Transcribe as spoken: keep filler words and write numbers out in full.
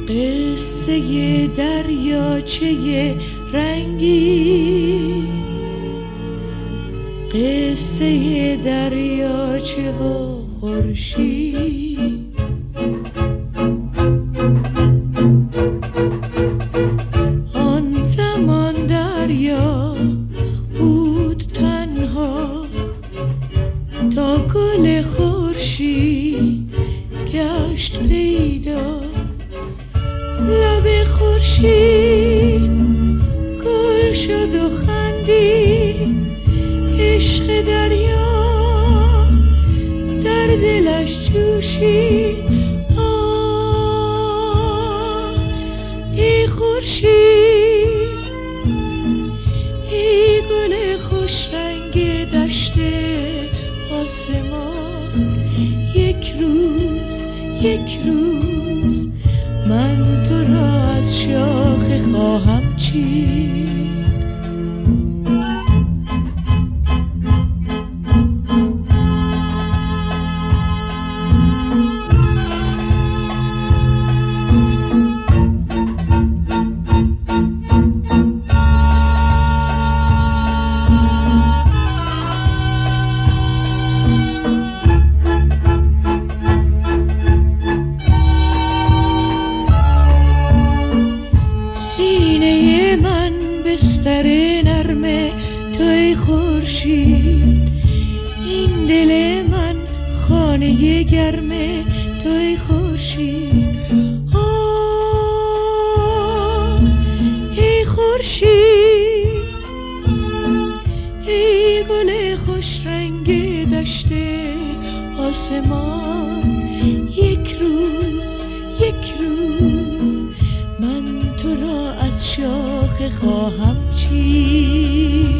قصه دریاچه رنگی، قصه دریاچه و خورشید. آن زمان دریا بود تنها تا گل خورشید گشت پیدا. لب خورشید گل شد و خندید، عشق دریا در دلش جوشید. آه ای خورشید، ای گل خوش رنگ دشت آسمان، یک روز یک روز من تو را از شاخه خواهم چید. بستر نرمه توی خورشید، این دل من خانه گرمه توی خورشید. آه ای خورشید، ای گل خوش رنگ دشت آسمان، یک روز یک روز من تو را از شاخه خواهم چید.